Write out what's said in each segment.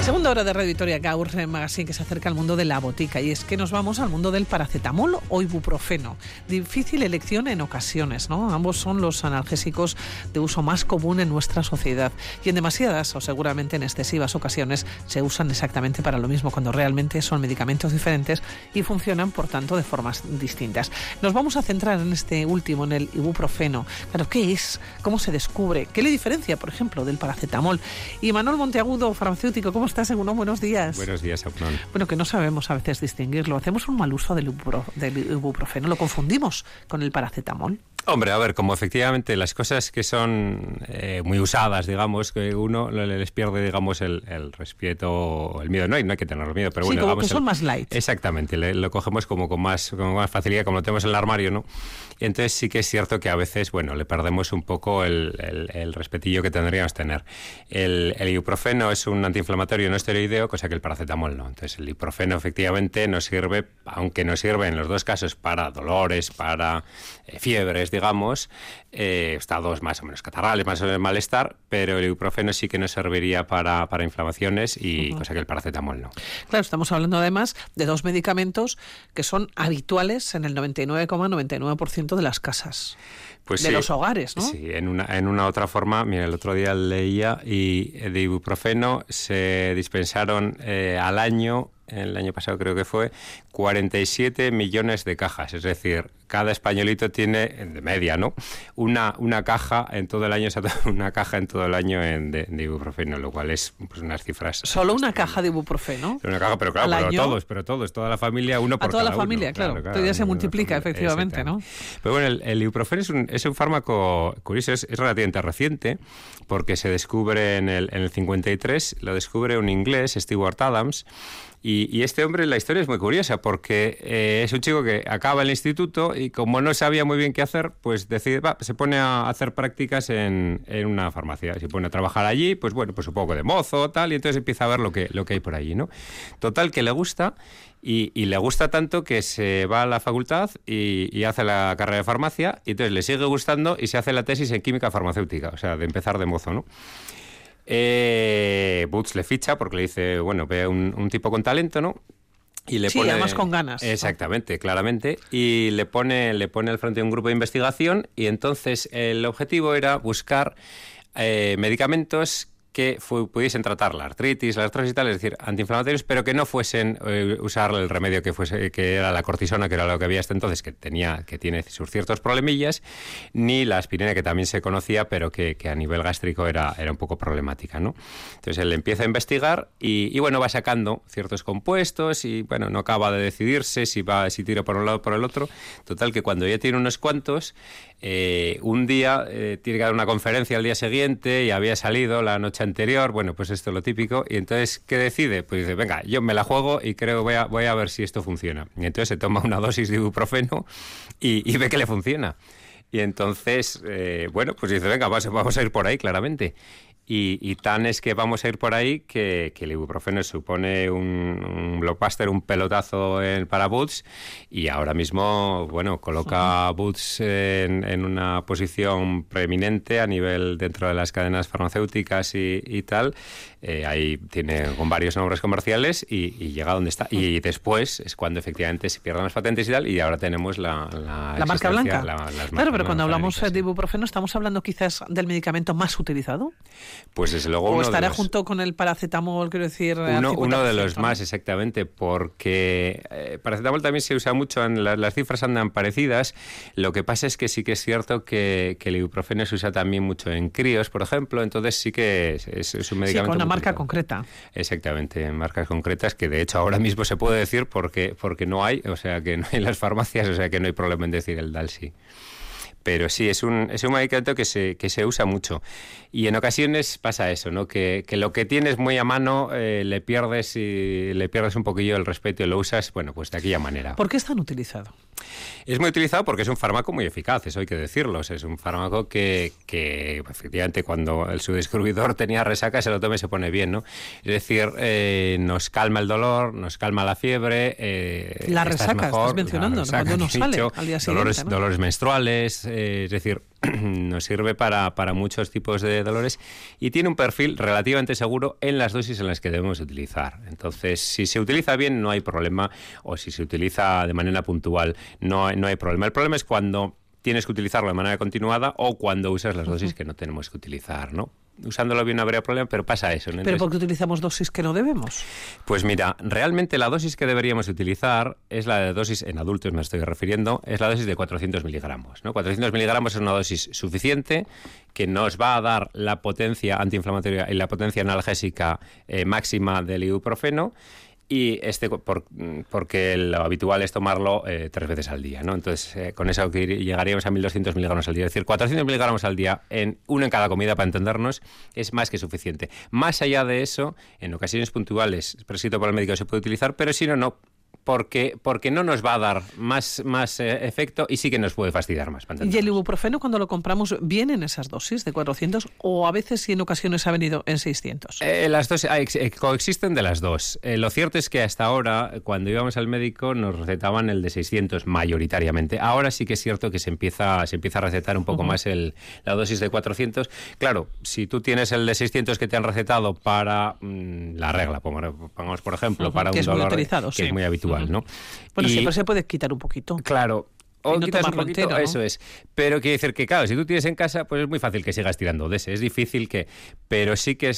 Segunda hora de Radio Vitoria Gaur Magazine, que se acerca al mundo de la botica, y es que nos vamos al mundo del paracetamol o ibuprofeno. Difícil elección en ocasiones, ¿no? Ambos son los analgésicos de uso más común en nuestra sociedad y en demasiadas o seguramente en excesivas ocasiones se usan exactamente para lo mismo, cuando realmente son medicamentos diferentes y funcionan, por tanto, de formas distintas. Nos vamos a centrar en este último, en el ibuprofeno. Claro, ¿qué es? ¿Cómo se descubre? ¿Qué le diferencia, por ejemplo, del paracetamol? Y Manuel Monteagudo, farmacéutico, ¿cómo estás? Buenos días. Buenos días, Apunón. Bueno, que no sabemos a veces distinguirlo. Hacemos un mal uso del ibuprofeno. Lo confundimos con el paracetamol. Hombre, a ver, como efectivamente las cosas que son muy usadas, digamos, que uno les pierde, digamos, el respeto o el miedo. No hay que tener miedo, pero sí, bueno, como digamos, que son más light. Exactamente, lo cogemos como con más facilidad, como lo tenemos en el armario, ¿no? Y entonces sí que es cierto que a veces, bueno, le perdemos un poco el respetillo que tendríamos que tener. El ibuprofeno es un antiinflamatorio no esteroideo, cosa que el paracetamol no. Entonces el ibuprofeno efectivamente nos sirve, aunque nos sirve en los dos casos para dolores, para fiebres, digamos, estados más o menos catarrales, más o menos malestar, pero el ibuprofeno sí que nos serviría para inflamaciones y cosa que el paracetamol no. Claro, estamos hablando además de dos medicamentos que son habituales en el 99,99% de las casas. Pues de los hogares, ¿no? Sí, en una otra forma. Mira, el otro día leía y de ibuprofeno se dispensaron al año, el año pasado creo que fue, 47 millones de cajas. Es decir, cada españolito tiene, de media, ¿no?, una caja en todo el año, una caja en todo el año de ibuprofeno, lo cual es pues unas cifras. ¿Solo una caja de ibuprofeno? Una caja, pero claro, todos, toda la familia, uno por cada uno. A toda la familia, claro. Entonces ya se multiplica, efectivamente, ¿no? Pero bueno, el ibuprofeno es un fármaco curioso, es relativamente reciente, porque se descubre en el 53, lo descubre un inglés, Stewart Adams, y este hombre, la historia es muy curiosa, porque es un chico que acaba el instituto y como no sabía muy bien qué hacer, pues decide, se pone a hacer prácticas en una farmacia, se pone a trabajar allí, pues bueno, pues un poco de mozo, tal, y entonces empieza a ver lo que hay por allí, ¿no? Total, que le gusta. Y le gusta tanto que se va a la facultad y hace la carrera de farmacia, y entonces le sigue gustando y se hace la tesis en química farmacéutica, o sea, de empezar de mozo, ¿no? Boots le ficha porque le dice, bueno, ve un tipo con talento, ¿no? Y le pone, además con ganas. Exactamente, claramente. Y le pone al frente un grupo de investigación, y entonces el objetivo era buscar medicamentos que pudiesen tratar la artrosis y tal, es decir, antiinflamatorios, pero que no fuesen usar el remedio que era la cortisona, que era lo que había hasta entonces, que tiene sus ciertos problemillas, ni la aspirina, que también se conocía, pero que a nivel gástrico era un poco problemática, ¿no? Entonces él empieza a investigar y bueno, va sacando ciertos compuestos y bueno, no acaba de decidirse si tira por un lado o por el otro. Total, que cuando ya tiene unos cuantos, un día tiene que dar una conferencia al día siguiente y había salido la noche anterior, bueno, pues esto es lo típico, y entonces, ¿qué decide? Pues dice, venga, yo me la juego y creo voy a ver si esto funciona. Y entonces se toma una dosis de ibuprofeno y ve que le funciona. Y entonces, bueno, pues dice, venga, vamos a ir por ahí, claramente. Y tan es que vamos a ir por ahí que el ibuprofeno supone un blockbuster, un pelotazo para Boots, y ahora mismo, bueno, coloca a Boots en una posición preeminente a nivel dentro de las cadenas farmacéuticas y tal. Ahí tiene con varios nombres comerciales y llega donde está. Y después es cuando efectivamente se pierden las patentes y tal, y ahora tenemos la marca blanca. Claro, pero cuando hablamos de ibuprofeno, ¿estamos hablando quizás del medicamento más utilizado? Pues desde luego ¿O estará junto con el paracetamol, quiero decir? Uno de los más, exactamente, porque paracetamol también se usa mucho, las cifras andan parecidas. Lo que pasa es que sí que es cierto que el ibuprofeno se usa también mucho en críos, por ejemplo, entonces sí que es un medicamento. Sí, con una marca concreta. Exactamente, marcas concretas que de hecho ahora mismo se puede decir porque no hay, o sea, que no hay en las farmacias, o sea, que no hay problema en decir el Dalsy. Pero sí, es un medicamento que se usa mucho. Y en ocasiones pasa eso, ¿no? Que lo que tienes muy a mano le pierdes un poquillo el respeto y lo usas, bueno, pues de aquella manera. ¿Por qué es tan utilizado? Es muy utilizado porque es un fármaco muy eficaz, eso hay que decirlo. Es un fármaco que efectivamente cuando su distribuidor tenía resaca se lo toma y se pone bien, ¿no? Es decir, nos calma el dolor, nos calma la fiebre. La resaca, estás mencionando, cuando uno sale al día siguiente, ¿no? Dolores menstruales, es decir, nos sirve para muchos tipos de dolores y tiene un perfil relativamente seguro en las dosis en las que debemos utilizar. Entonces, si se utiliza bien no hay problema, o si se utiliza de manera puntual no hay problema. El problema es cuando tienes que utilizarlo de manera continuada o cuando usas las dosis que no tenemos que utilizar, ¿no? Usándolo bien no habría problema, pero pasa eso, ¿no? ¿Pero por qué utilizamos dosis que no debemos? Pues mira, realmente la dosis que deberíamos utilizar es la de dosis, en adultos me estoy refiriendo, es la dosis de 400 miligramos, ¿no? 400 miligramos es una dosis suficiente que nos va a dar la potencia antiinflamatoria y la potencia analgésica máxima del ibuprofeno. Y porque lo habitual es tomarlo 3 veces al día, ¿no? Entonces, con eso llegaríamos a 1.200 miligramos al día. Es decir, 400 miligramos al día, uno en cada comida, para entendernos, es más que suficiente. Más allá de eso, en ocasiones puntuales, prescrito por el médico, se puede utilizar, pero si no, porque no nos va a dar más efecto y sí que nos puede fastidiar más. ¿Y el ibuprofeno, cuando lo compramos, viene en esas dosis de 400 o a veces y en ocasiones ha venido en 600? Las dos coexisten de las dos. Lo cierto es que hasta ahora, cuando íbamos al médico, nos recetaban el de 600 mayoritariamente. Ahora sí que es cierto que se empieza a recetar un poco más la dosis de 400. Claro, si tú tienes el de 600 que te han recetado para la regla, pongamos por ejemplo, para un dolor que es muy habitual, ¿no? Bueno, siempre se puede quitar un poquito. Claro. O no quitas un poquito, entero, ¿no? Eso es. Pero quiere decir que, claro, si tú tienes en casa, pues es muy fácil que sigas tirando de ese. Es difícil que... Pero sí que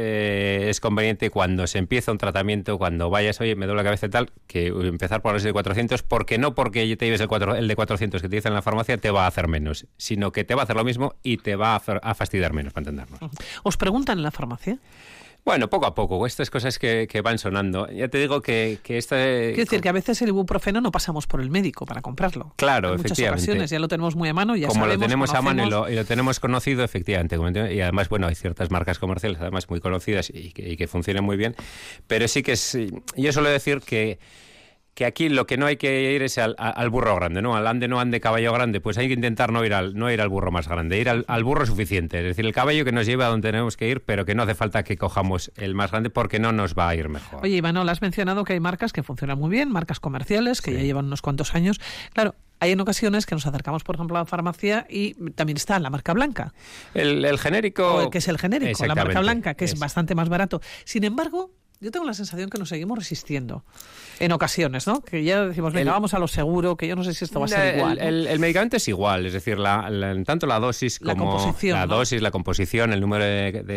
es conveniente cuando se empieza un tratamiento, cuando vayas, oye, me duele la cabeza y tal, que empezar por el de 400, porque no porque te lleves el de 400 que te dicen en la farmacia te va a hacer menos, sino que te va a hacer lo mismo y te va a fastidiar menos, para entendernos. ¿Os preguntan en la farmacia? Bueno, poco a poco, estas cosas que van sonando. Ya te digo que Quiero decir que a veces el ibuprofeno no pasamos por el médico para comprarlo. Claro, en muchas efectivamente. Ocasiones ya lo tenemos muy a mano, ya como sabemos, lo tenemos conocemos. a mano y lo tenemos conocido, efectivamente. Y además, bueno, hay ciertas marcas comerciales, además muy conocidas y que funcionan muy bien. Pero sí que yo suelo decir que aquí lo que no hay que ir es al burro grande, ¿no? Al ande no ande caballo grande, pues hay que intentar no ir al burro más grande, ir al burro suficiente, es decir, el caballo que nos lleve a donde tenemos que ir, pero que no hace falta que cojamos el más grande porque no nos va a ir mejor. Oye, Imanol, has mencionado que hay marcas que funcionan muy bien, marcas comerciales que ya llevan unos cuantos años. Claro, hay en ocasiones que nos acercamos, por ejemplo, a la farmacia y también está la marca blanca. El genérico... O el que es el genérico, la marca blanca, que es bastante más barato. Sin embargo, yo tengo la sensación que nos seguimos resistiendo en ocasiones, ¿no? Que ya decimos, venga, vamos a lo seguro, que yo no sé si esto va a ser igual, ¿no? El medicamento es igual, es decir, tanto la dosis como la composición, la ¿no? dosis, la composición, el número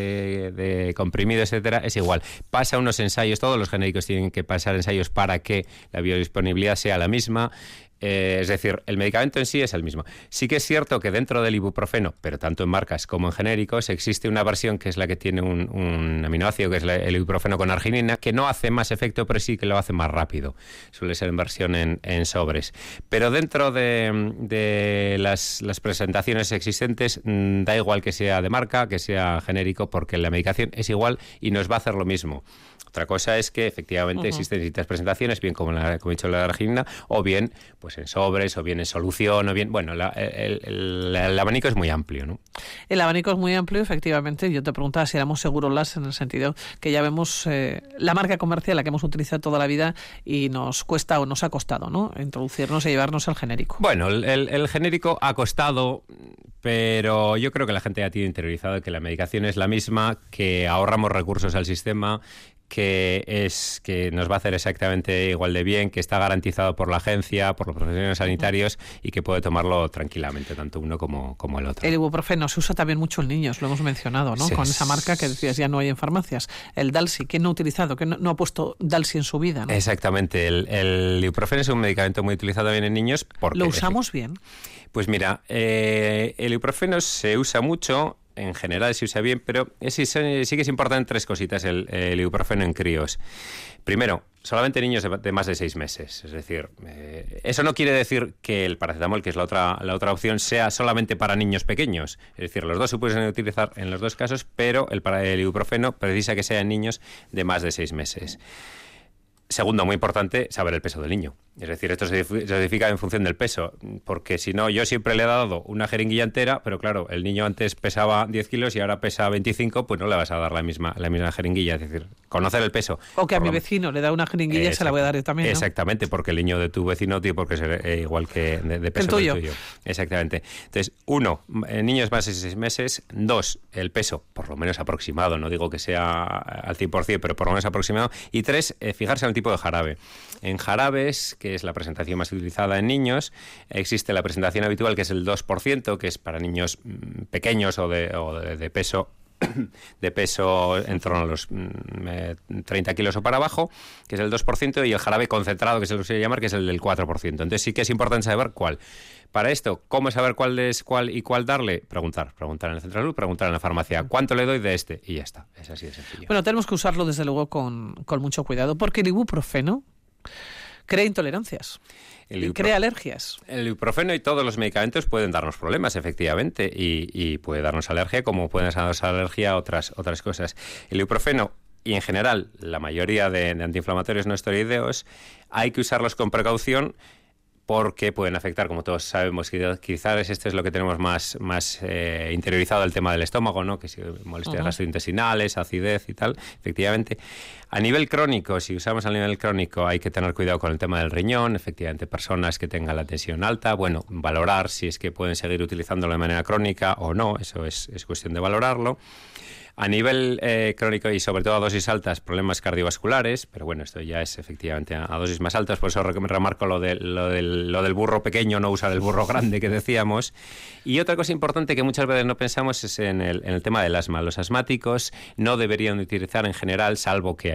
de comprimidos, etcétera, es igual. Pasa unos ensayos, todos los genéricos tienen que pasar ensayos para que la biodisponibilidad sea la misma. Es decir, el medicamento en sí es el mismo. Sí que es cierto que dentro del ibuprofeno, pero tanto en marcas como en genéricos, existe una versión que es la que tiene un aminoácido, que es el ibuprofeno con arginina, que no hace más efecto, pero sí que lo hace más rápido. Suele ser en versión en sobres. Pero dentro de las presentaciones existentes, da igual que sea de marca, que sea genérico, porque la medicación es igual y nos va a hacer lo mismo. Otra cosa es que efectivamente existen distintas presentaciones, bien como he dicho la arginina, o bien pues en sobres, o bien en solución, o bien... Bueno, el abanico es muy amplio, ¿no? El abanico es muy amplio, efectivamente. Yo te preguntaba si éramos seguros en el sentido que ya vemos la marca comercial, la que hemos utilizado toda la vida, y nos cuesta o nos ha costado, ¿no?, introducirnos y llevarnos al genérico. Bueno, el genérico ha costado, pero yo creo que la gente ya tiene interiorizado que la medicación es la misma, que ahorramos recursos al sistema, que nos va a hacer exactamente igual de bien, que está garantizado por la agencia, por los profesionales sanitarios y que puede tomarlo tranquilamente, tanto uno como el otro. El ibuprofeno se usa también mucho en niños, lo hemos mencionado, ¿no? Sí. Con esa marca que decías ya no hay en farmacias. El Dalsy, ¿quién no ha utilizado? ¿Quién no ha puesto Dalsy en su vida, ¿no? Exactamente. El ibuprofeno es un medicamento muy utilizado también en niños. ¿Lo usamos bien? Pues mira, el ibuprofeno se usa mucho. En general se usa bien, pero sí que es importante 3 cositas el ibuprofeno en críos. Primero, solamente niños de más de 6 meses. Es decir, eso no quiere decir que el paracetamol, que es la otra opción, sea solamente para niños pequeños. Es decir, los dos se pueden utilizar en los dos casos, pero el ibuprofeno precisa que sea en niños de más de 6 meses. Segundo, muy importante, saber el peso del niño. Es decir, esto se modifica en función del peso, porque si no, yo siempre le he dado una jeringuilla entera, pero claro, el niño antes pesaba 10 kilos y ahora pesa 25, pues no le vas a dar la misma jeringuilla, es decir, conocer el peso. O que a mi vecino le da una jeringuilla y se la voy a dar yo también, ¿no? Exactamente, porque el niño de tu vecino tiene por qué ser igual que de peso el tuyo. Exactamente. Entonces, 1, niños más de 6 meses, 2, el peso, por lo menos aproximado, no digo que sea al 100%, pero por lo menos aproximado, y 3, fijarse en el tipo de jarabe. En jarabes, que es la presentación más utilizada en niños, existe la presentación habitual, que es el 2%, que es para niños pequeños o de peso en torno a los 30 kilos o para abajo, que es el 2%, y el jarabe concentrado, que se lo suele llamar, que es el del 4%. Entonces sí que es importante saber cuál. Para esto, ¿cómo saber cuál es cuál y cuál darle? Preguntar en el centro de salud, preguntar en la farmacia. ¿Cuánto le doy de este? Y ya está. Es así de sencillo. Bueno, tenemos que usarlo desde luego con mucho cuidado, porque el ibuprofeno crea intolerancias. Crea alergias. El ibuprofeno y todos los medicamentos pueden darnos problemas, efectivamente, y puede darnos alergia, como pueden darnos alergia a otras cosas. El ibuprofeno y en general la mayoría de antiinflamatorios no esteroideos hay que usarlos con precaución, porque pueden afectar, como todos sabemos, quizás este es lo que tenemos más interiorizado, el tema del estómago, ¿no? Que si molestias gastrointestinales, acidez y tal, efectivamente. A nivel crónico, si usamos a nivel crónico, hay que tener cuidado con el tema del riñón, efectivamente, personas que tengan la tensión alta, bueno, valorar si es que pueden seguir utilizándolo de manera crónica o no, eso es cuestión de valorarlo. A nivel crónico y sobre todo a dosis altas, problemas cardiovasculares, pero bueno, esto ya es efectivamente a dosis más altas, por eso remarco lo del burro pequeño, no usar el burro grande que decíamos. Y otra cosa importante que muchas veces no pensamos es en el tema del asma. Los asmáticos no deberían utilizar en general, salvo que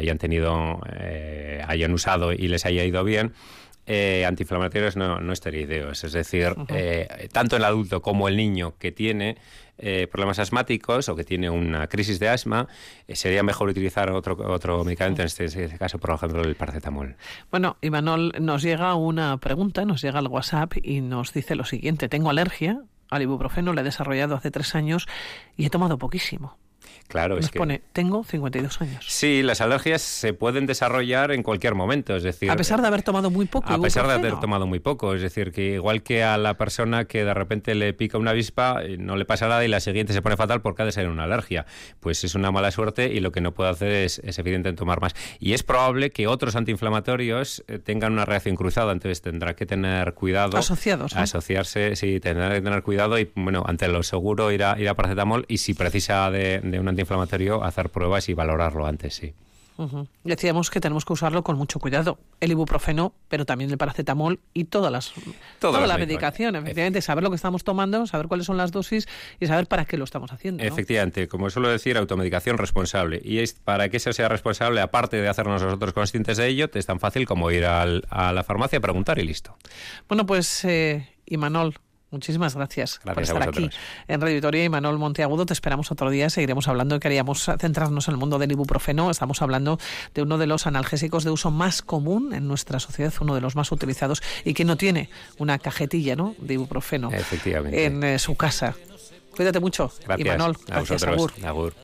hayan usado y les haya ido bien, antiinflamatorios no esteroideos. Es decir, tanto el adulto como el niño que tiene problemas asmáticos o que tiene una crisis de asma, sería mejor utilizar otro medicamento, en este caso, por ejemplo, el paracetamol. Bueno, Imanol, nos llega una pregunta, nos llega al WhatsApp y nos dice lo siguiente: tengo alergia al ibuprofeno, la he desarrollado hace 3 años y he tomado poquísimo. Claro, nos pone, tengo 52 años. Sí, las alergias se pueden desarrollar en cualquier momento, es decir... A pesar de haber tomado muy poco ibuprofeno. A pesar de haber tomado muy poco, es decir, que igual que a la persona que de repente le pica una avispa, no le pasa nada y la siguiente se pone fatal porque ha de ser una alergia. Pues es una mala suerte y lo que no puede hacer es evidente tomar más. Y es probable que otros antiinflamatorios tengan una reacción cruzada, entonces tendrá que tener cuidado. Asociados, ¿no? Asociarse, sí, tendrá que tener cuidado y, bueno, ante lo seguro ir a paracetamol y si precisa de un antiinflamatorio, hacer pruebas y valorarlo antes, sí. Decíamos que tenemos que usarlo con mucho cuidado. El ibuprofeno, pero también el paracetamol y toda la medicación. Efectivamente, saber lo que estamos tomando, saber cuáles son las dosis y saber para qué lo estamos haciendo, ¿no? Efectivamente, como suelo decir, automedicación responsable. Y es para que eso sea responsable, aparte de hacernos nosotros conscientes de ello, es tan fácil como ir a la farmacia, preguntar y listo. Bueno, pues Imanol, muchísimas gracias por estar aquí en Radio Vitoria. Imanol Monteagudo, te esperamos otro día. Seguiremos hablando. Queríamos centrarnos en el mundo del ibuprofeno. Estamos hablando de uno de los analgésicos de uso más común en nuestra sociedad, uno de los más utilizados y que no tiene una cajetilla, ¿no?, de ibuprofeno en su casa. Cuídate mucho, gracias. Imanol. Gracias, Agur.